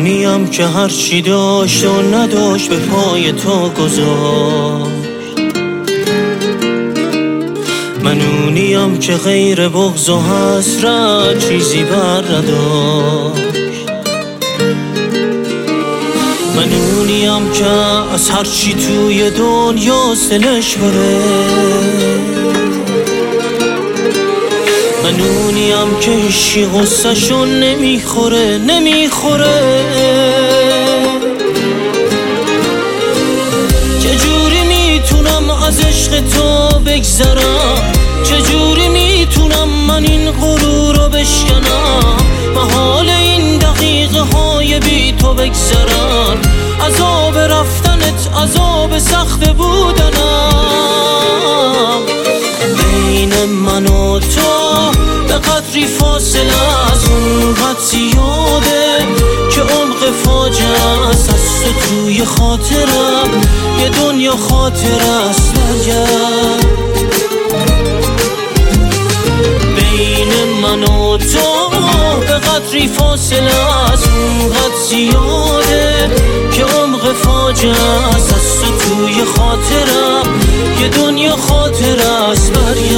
اونیم که هرچی داشت و نداشت به پای تو گذاشت. من اونیم که غیر بغض و حسرت چیزی بر نداشت. من اونیم که از هرچی توی دنیا دلش بره. من اونیم که هیچی غصه‌شون نمیخوره. چجوری میتونم از عشق تو بگذرم؟ چجوری میتونم من این غرور رو بشکنم؟ محال این دقیقه های بی تو بگذرن. عذاب رفتنت عذاب سخت بودنم. بین من و تو به قدری فاصله از اونقدر زیاده که عمق فاجعه است. از تو توی خاطرم یه دنیا خاطره است نگه. بین من و تو به قدری فاصله از اونقدر زیاده که عمق فاجعه است. از تو توی خاطرم یه دنیا خاطره است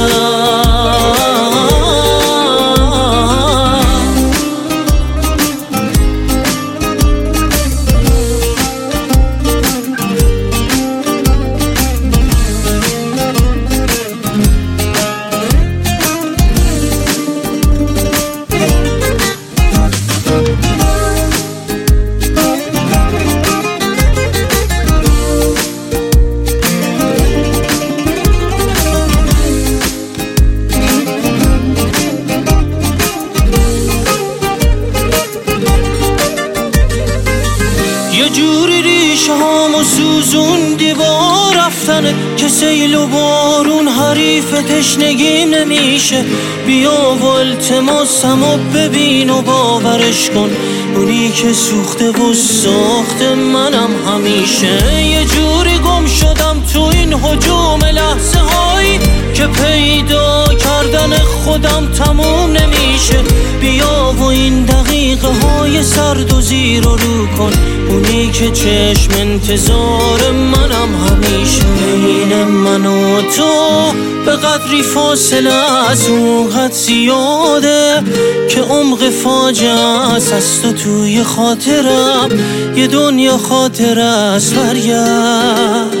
یه جوری ریشه هامو سوزوندی با رفتنت که سیل و بارون حریف تشنگیم نمیشه. بیا و التماسمو ببین و باورش کن، اونی که سوخته و ساخته منم همیشه. یه جوری گم شدم تو این هجوم لحظه هایی که پیدا کردن خودم تموم نمیشه. بیا و این دقیقه های سرد و زیر و رو کن، اونی که چشم انتظار منم همیشه. بین من و تو به قدری فاصله از اونقدر زیاده که عمق فاجعه است. از تو توی خاطرم یه دنیا خاطره است فریاد.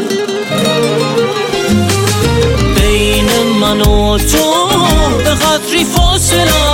بین من و تو به قدری فاصله